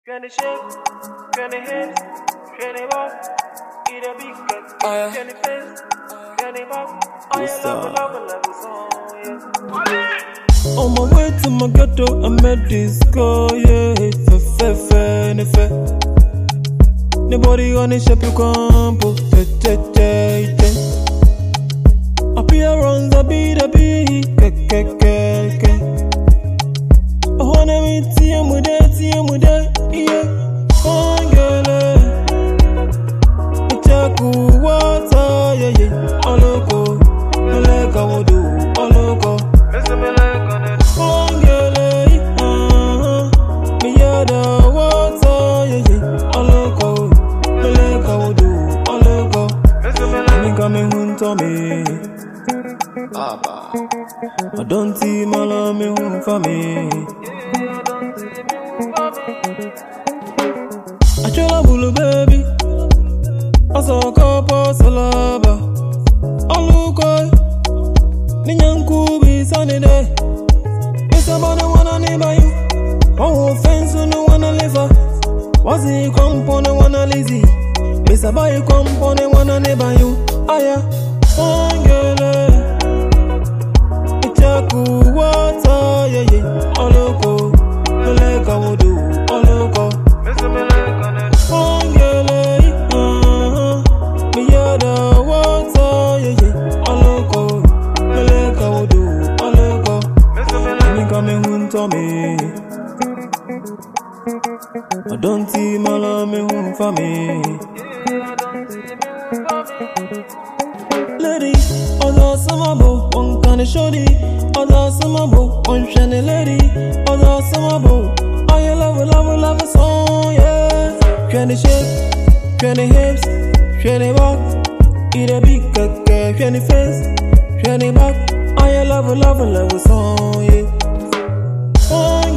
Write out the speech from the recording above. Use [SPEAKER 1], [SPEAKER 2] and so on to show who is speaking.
[SPEAKER 1] Twenty shapes, 20 hips, 20 walk, eat a big cut, 20 face, 20 back. I love song, yeah.
[SPEAKER 2] On my way to my ghetto, I met this girl, yeah. Fe. Nobody gonna shape you compo, appearance, I be the ke. I wanna meet you, yeah. Fine girl, it's a cool water, yeah. All loco, I like how I do, all loco. Fine girl, me yeah the water, yeah. All loco, I like how I do, all loco. Me coming home to me, I don't see my love me home for me. I try bulu baby, I saw a couple salaba. Alukoy, ninyanku be sunny day. It's about the one I need by you. Oh, offense, no one I live for. Was he come on the one I lazy? It's about you come on the one I need by you. Aya, fine girl, it's a cool water, yeah. All loco, I like how I do, all loco. I don't see my love me home for me. Lady, other summer bow, one kind of shorty. Other summer bow, one shiny lady. Other summer bow, I love a song, yeah. 20 shape, 20 hips, 20 walk, eat a big cake, 20 face, 20 back. I love a song, yeah.